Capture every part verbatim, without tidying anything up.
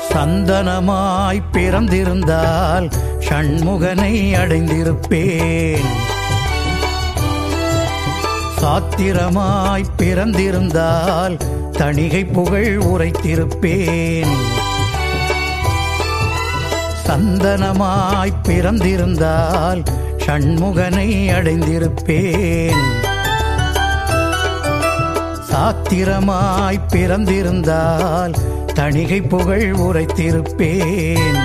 சந்தனமாய் பிறந்திருந்தால் ஷண்முகனை அடைந்திருப்பேன். சாத்திரமாய் பிறந்திருந்தால் தணிகை புகழ் உரைத்திருப்பேன். சந்தனமாய் பிறந்திருந்தால் ஷண்முகனை அடைந்திருப்பேன். சாத்திரமாய் பிறந்திருந்தால் தணிகை புகழ் உரைத்திருப்பேன்.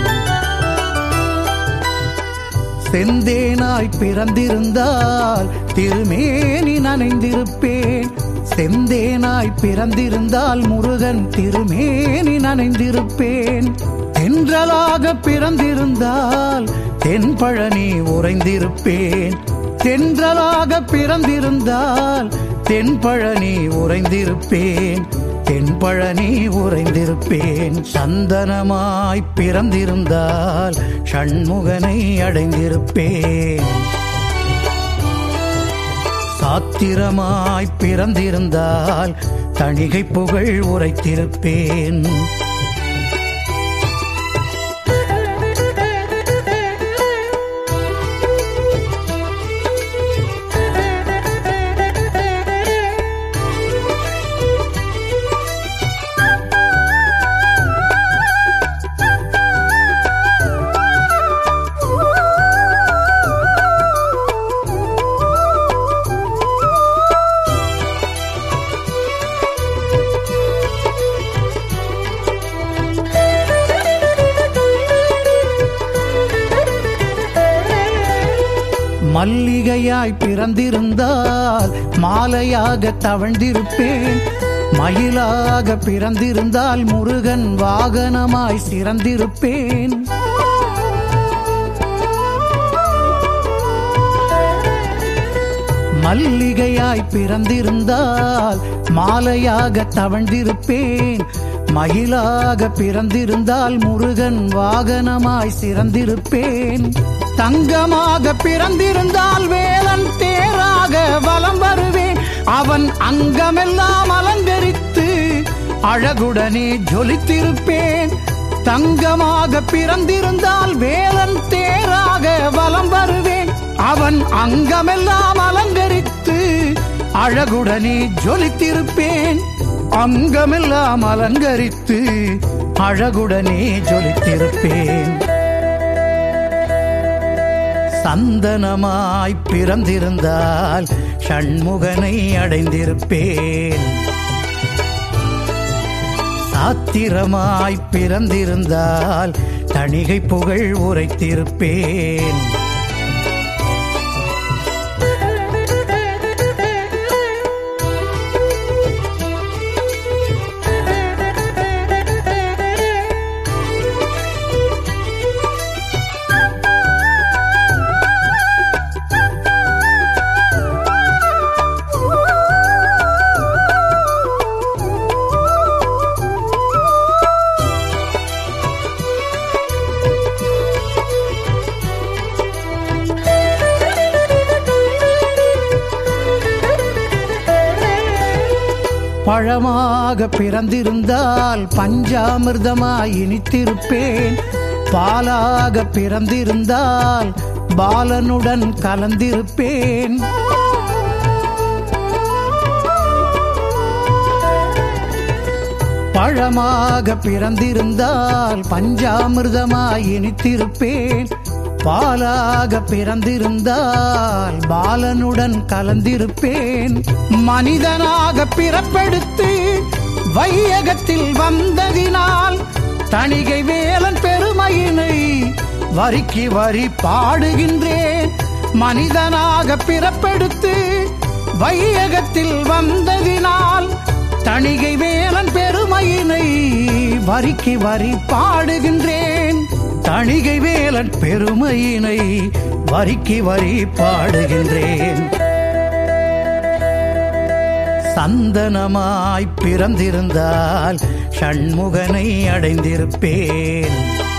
செந்தேனாய் பிறந்திருந்தால் திருமேனி நனைந்திருப்பேன். செந்தேனாய் பிறந்திருந்தால் முருகன் திருமேனி நனைந்திருப்பேன். தென்றலாக பிறந்திருந்தால் தென்பழனி உறைந்திருப்பேன். தென்றலாக பிறந்திருந்தால் தென்பழனி உறைந்திருப்பேன். தென்பழனி உறைந்திருப்பேன். சந்தனமாய் பிறந்திருந்தால் ஷண்முகனை அடைந்திருப்பேன். சாத்திரமாய் பிறந்திருந்தால் தணிகை புகழ் உரைத்திருப்பேன். மல்லிகையாய் பிறந்திருந்தால் மாலையாக தவழ்ந்திருப்பேன். மயிலாக பிறந்திருந்தால் முருகன் வாகனமாய் சிறந்திருப்பேன். மல்லிகையாய் பிறந்திருந்தால் மாலையாக தவழ்ந்திருப்பேன். மயிலாக பிறந்திருந்தால் முருகன் வாகனமாய் சிறந்திருப்பேன். தங்கமாக பிறந்திருந்தால் வேலன் தேராக வலம் வருவேன். அவன் அங்கமெல்லாம் அலங்கரித்து அழகுடனே ஜொலித்திருப்பேன். தங்கமாக பிறந்திருந்தால் வேலன் தேராக வலம் வருவேன். அவன் அங்கமெல்லாம் அலங்கரித்து அழகுடனே ஜொலித்திருப்பேன். அங்கமெல்லாம் அலங்கரித்து அழகுடனே ஜொலித்திருப்பேன். சந்தனமாய் பிறந்திருந்தால் ஷண்முகனை அடைந்திருப்பேன். சாத்திரமாய் பிறந்திருந்தால் தணிகை புகழ் உரைத்திருப்பேன். பழமாக பிறந்திருந்தால் பஞ்சாமிர்தமாய் இனித்திருப்பேன். பாலாக பிறந்திருந்தால் பாலனுடன் கலந்திருப்பேன். பழமாக பிறந்திருந்தால் பஞ்சாமிர்தமாய் இனித்திருப்பேன். பாலாக பிறந்திருந்தால் பாலனுடன் கலந்திருப்பேன். மனிதனாக பிறப்பெடுத்து வையகத்தில் வந்ததினால் தணிகை வேலன் பெருமையினை வரிக்கு வரி பாடுகின்றேன். மனிதனாக பிறப்பெடுத்து வையகத்தில் வந்ததினால் தணிகை வேலன் பெருமையினை வரிக்கு வரி பாடுகின்றேன். தணிகை வேலன் பெருமையினை வரிக்கு வரி பாடுகின்றேன். சந்தனமாய் பிறந்திருந்தால் ஷண்முகனை அடைந்திருப்பேன்.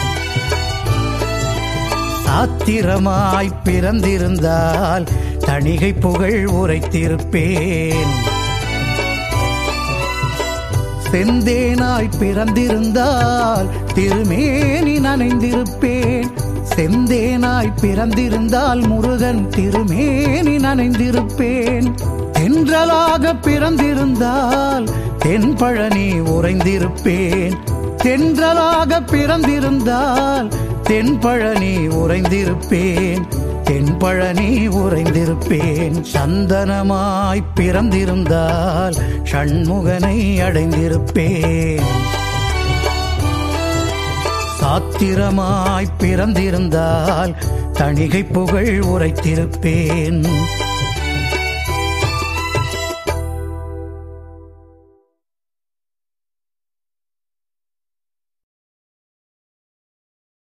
சாத்திரமாய் பிறந்திருந்தால் தணிகை புகழ் உரைத்திருப்பேன். செந்தேனாய் பிறந்திருந்தால் திருமேனி நனைந்திருப்பேன். செந்தேனாய் பிறந்திருந்தால் முருகன் திருமேனி நனைந்திருப்பேன். தென்றலாக பிறந்திருந்தால் தென்பழனி உறைந்திருப்பேன். தென்றலாக பிறந்திருந்தால் தென்பழனி உறைந்திருப்பேன். தென்பழனி உறைந்திருப்பேன். சந்தனமாய் பிறந்திருந்தால் சண்முகனை அடைந்திருப்பேன். சாத்திரமாய் பிறந்திருந்தால் தணிகை புகழ் உரைத்திருப்பேன்.